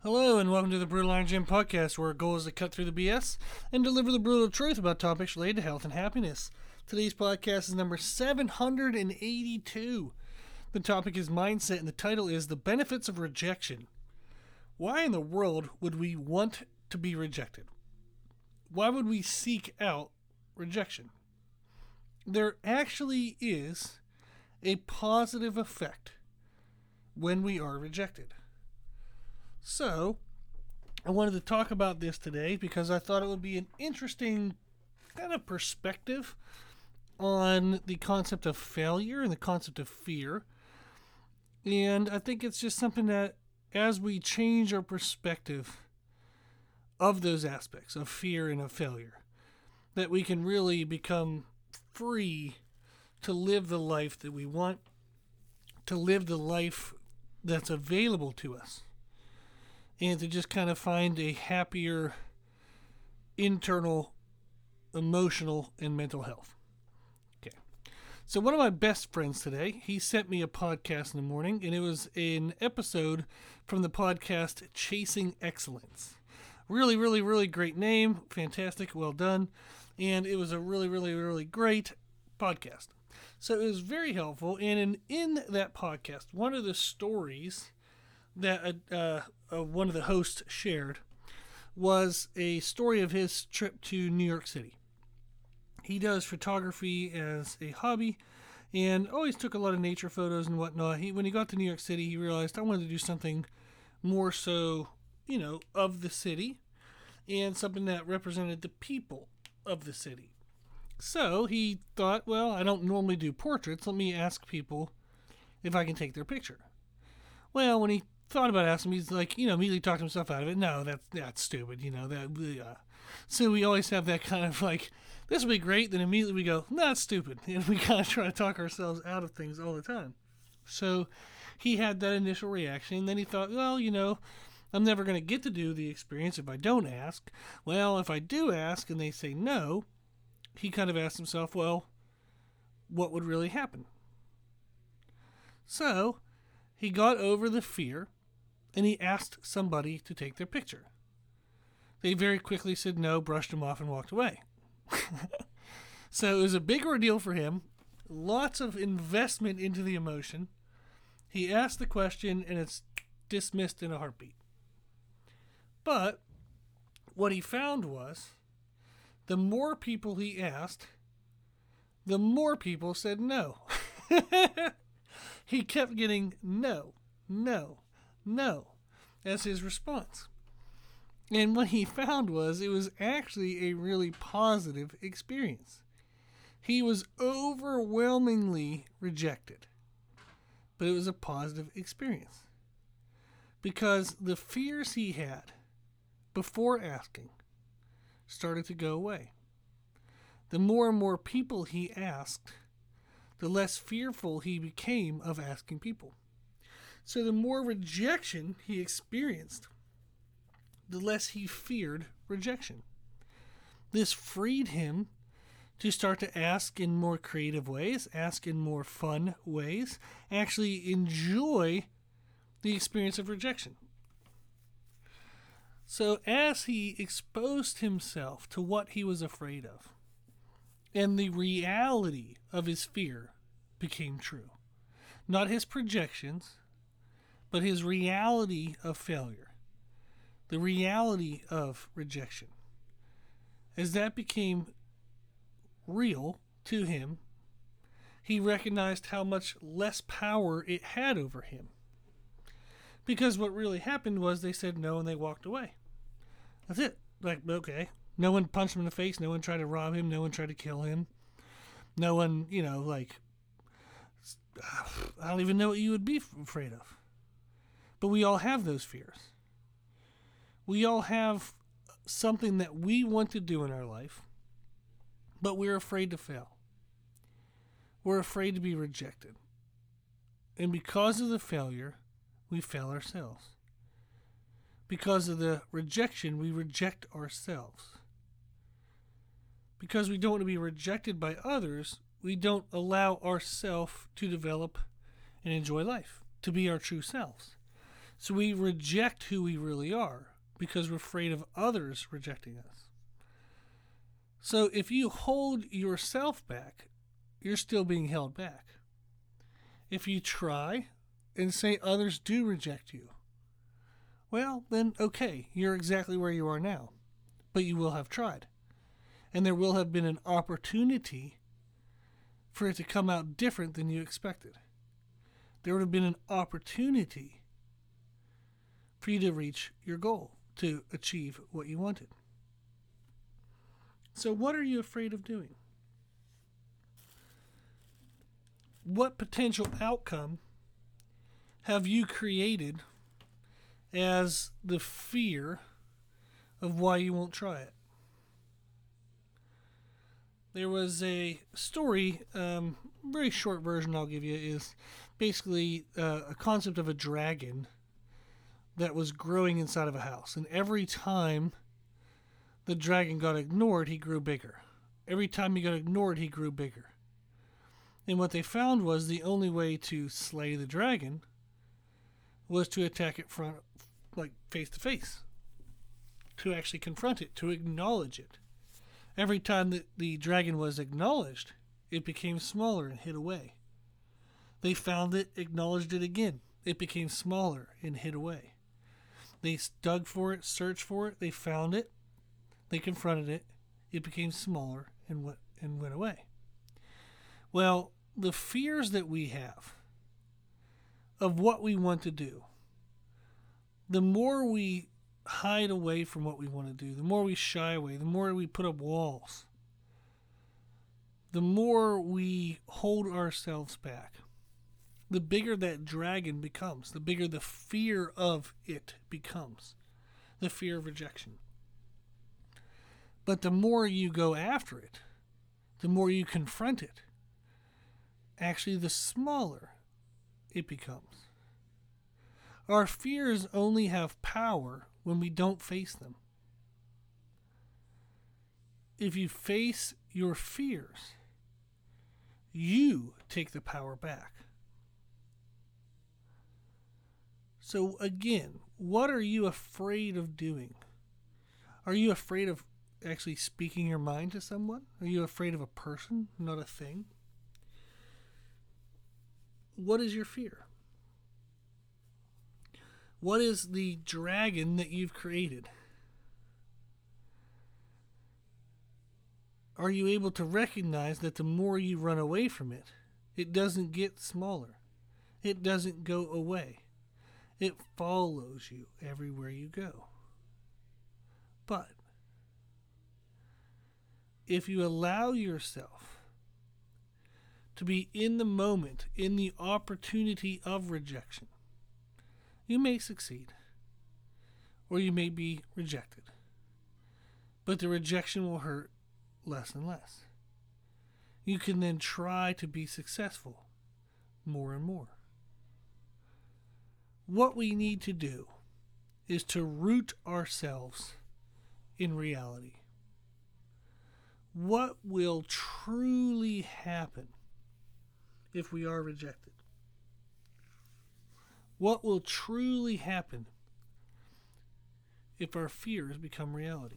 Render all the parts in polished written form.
Hello and welcome to the Brutal Iron Gym podcast, where our goal is to cut through the BS and deliver the brutal truth about topics related to health and happiness. Today's podcast is number 782. The topic is mindset, and the title is The Benefits of Rejection. Why in the world would we want to be rejected? Why would we seek out rejection? There actually is a positive effect when we are rejected. So, I wanted to talk about this today because I thought it would be an interesting kind of perspective on the concept of failure and the concept of fear. And I think it's just something that, as we change our perspective of those aspects of fear and of failure, that we can really become free to live the life that we want, to live the life that's available to us, and to just kind of find a happier internal, emotional, and mental health. Okay. So one of my best friends today, he sent me a podcast in the morning, and it was an episode from the podcast Chasing Excellence. Really great name. Fantastic. Well done. And it was a really great podcast. So it was very helpful. And in that podcast, one of the stories that one of the hosts shared was a story of his trip to New York City. He does photography as a hobby and always took a lot of nature photos and whatnot. When he got to New York City, he realized, I wanted to do something more so, of the city and something that represented the people of the city. So he thought, well, I don't normally do portraits. Let me ask people if I can take their picture. Well, when he thought about asking, he's like, immediately talked himself out of it. No, that's stupid, So we always have that kind of like, this will be great. Then immediately we go, no, that's stupid. And we kind of try to talk ourselves out of things all the time. So he had that initial reaction. And then he thought, well, I'm never going to get to do the experience if I don't ask. Well, if I do ask and they say no, he kind of asked himself, well, what would really happen? So he got over the fear and he asked somebody to take their picture. They very quickly said no, brushed him off, and walked away. So it was a big ordeal for him. Lots of investment into the emotion. He asked the question and it's dismissed in a heartbeat. But what he found was the more people he asked, the more people said no. He kept getting no as his response. And what he found was it was actually a really positive experience. He was overwhelmingly rejected, but it was a positive experience because the fears he had before asking started to go away. The more and more people he asked, the less fearful he became of asking people. So the more rejection he experienced, the less he feared rejection. This freed him to start to ask in more creative ways, ask in more fun ways, actually enjoy the experience of rejection. So as he exposed himself to what he was afraid of, and the reality of his fear became true. Not his projections, but his reality of failure. The reality of rejection. As that became real to him, he recognized how much less power it had over him. Because what really happened was they said no and they walked away. That's it. Like, okay. No one punched him in the face. No one tried to rob him. No one tried to kill him. No one, I don't even know what you would be afraid of. But we all have those fears. We all have something that we want to do in our life, but we're afraid to fail. We're afraid to be rejected. And because of the failure, we fail ourselves. Because of the rejection, we reject ourselves. Because we don't want to be rejected by others, we don't allow ourselves to develop and enjoy life, to be our true selves. So we reject who we really are because we're afraid of others rejecting us. So if you hold yourself back, you're still being held back. If you try and say others do reject you, well, then okay, you're exactly where you are now. But you will have tried. And there will have been an opportunity for it to come out different than you expected. There would have been an opportunity for you to reach your goal, to achieve what you wanted. So what are you afraid of doing? What potential outcome have you created as the fear of why you won't try it? There was a story, very short version I'll give you, is basically a concept of a dragon that was growing inside of a house. And every time the dragon got ignored, he grew bigger. Every time he got ignored, he grew bigger. And what they found was the only way to slay the dragon was to attack it face to face, to actually confront it, to acknowledge it. Every time that the dragon was acknowledged, it became smaller and hid away. They found it, acknowledged it again. It became smaller and hid away. They dug for it, searched for it. They found it. They confronted it. It became smaller and went away. Well, the fears that we have of what we want to do, the more we hide away from what we want to do, the more we shy away, the more we put up walls, the more we hold ourselves back, the bigger that dragon becomes, the bigger the fear of it becomes, the fear of rejection. But the more you go after it, the more you confront it, actually the smaller it becomes. Our fears only have power when we don't face them. If you face your fears, you take the power back. So again, what are you afraid of doing? Are you afraid of actually speaking your mind to someone? Are you afraid of a person, not a thing? What is your fear? What is the dragon that you've created? Are you able to recognize that the more you run away from it, it doesn't get smaller? It doesn't go away. It follows you everywhere you go. But if you allow yourself to be in the moment, in the opportunity of rejection, you may succeed, or you may be rejected. But the rejection will hurt less and less. You can then try to be successful more and more. What we need to do is to root ourselves in reality. What will truly happen if we are rejected? What will truly happen if our fears become reality?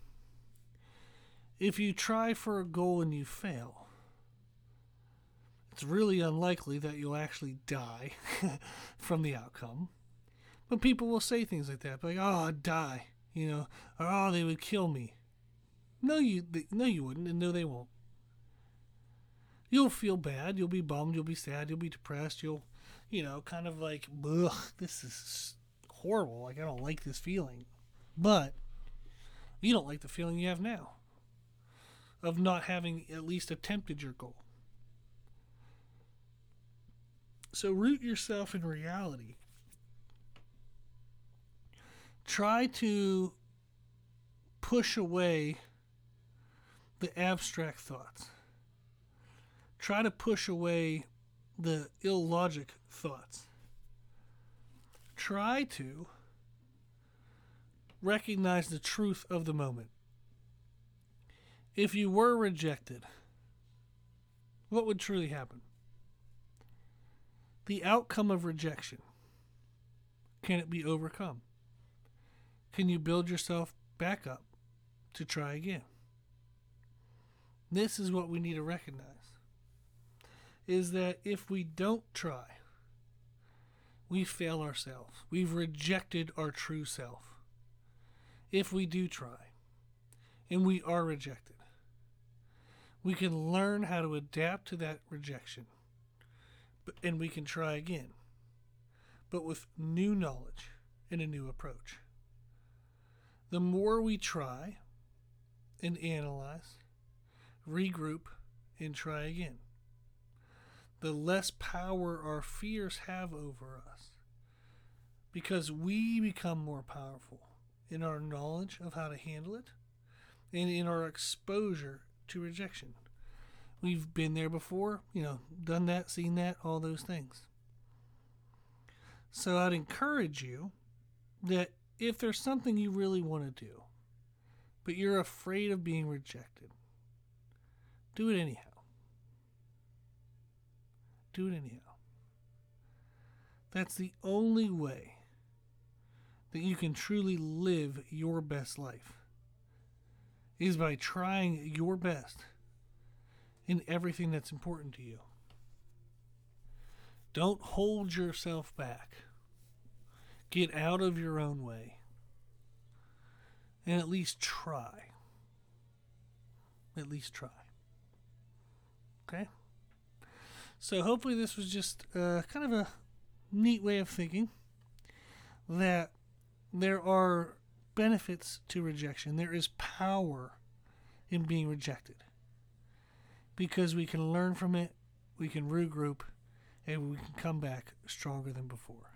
If you try for a goal and you fail, it's really unlikely that you'll actually die from the outcome. But people will say things like that, like, "Oh, I'd die," or "Oh, they would kill me." No, you wouldn't, and no, they won't. You'll feel bad. You'll be bummed. You'll be sad. You'll be depressed. You'll, kind of like, ugh, this is horrible. Like, I don't like this feeling. But you don't like the feeling you have now of not having at least attempted your goal. So root yourself in reality. Try to push away the abstract thoughts. Try to push away the illogic thoughts. Try to recognize the truth of the moment. If you were rejected, what would truly happen? The outcome of rejection can it be overcome? Can you build yourself back up to try again? This is what we need to recognize, is that if we don't try, we fail ourselves. We've rejected our true self. If we do try, and we are rejected, we can learn how to adapt to that rejection, and we can try again, but with new knowledge and a new approach. The more we try and analyze, regroup, and try again, the less power our fears have over us, because we become more powerful in our knowledge of how to handle it and in our exposure to rejection. We've been there before, done that, seen that, all those things. So I'd encourage you that if there's something you really want to do, but you're afraid of being rejected, do it anyhow. Do it anyhow. That's the only way that you can truly live your best life, is by trying your best in everything that's important to you. Don't hold yourself back. Get out of your own way and at least try. At least try. Okay? So hopefully this was just kind of a neat way of thinking that there are benefits to rejection. There is power in being rejected, because we can learn from it, we can regroup, and we can come back stronger than before.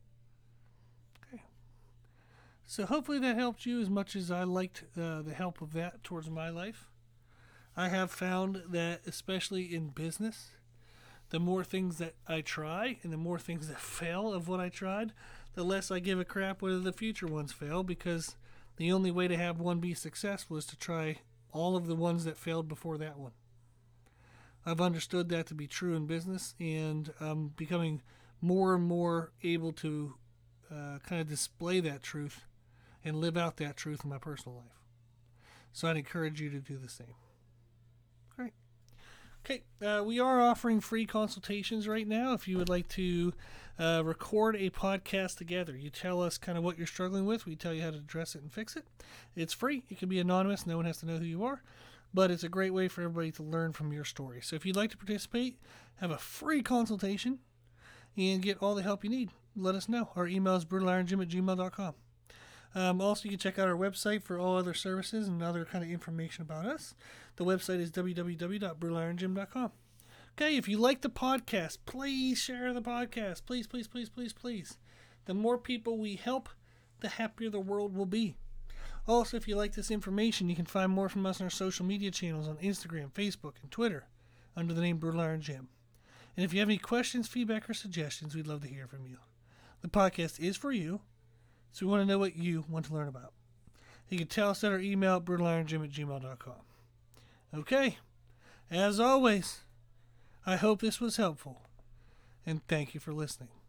Okay. So hopefully that helped you as much as I liked the help of that towards my life. I have found that, especially in business, the more things that I try and the more things that fail of what I tried, the less I give a crap whether the future ones fail, because the only way to have one be successful is to try all of the ones that failed before that one. I've understood that to be true in business, and I'm becoming more and more able to kind of display that truth and live out that truth in my personal life. So I'd encourage you to do the same. Great. Okay, we are offering free consultations right now. If you would like to record a podcast together, you tell us kind of what you're struggling with. We tell you how to address it and fix it. It's free. It can be anonymous. No one has to know who you are. But it's a great way for everybody to learn from your story. So if you'd like to participate, have a free consultation, and get all the help you need, let us know. Our email is brutalironjim@gmail.com. Also, you can check out our website for all other services and other kind of information about us. The website is www.brutalironjim.com. Okay, if you like the podcast, please share the podcast. Please, please, please, please, please. The more people we help, the happier the world will be. Also, if you like this information, you can find more from us on our social media channels on Instagram, Facebook, and Twitter under the name Brutal Iron Jim. And if you have any questions, feedback, or suggestions, we'd love to hear from you. The podcast is for you, so we want to know what you want to learn about. You can tell us at our email at brutalironjim@gmail.com. Okay, as always, I hope this was helpful, and thank you for listening.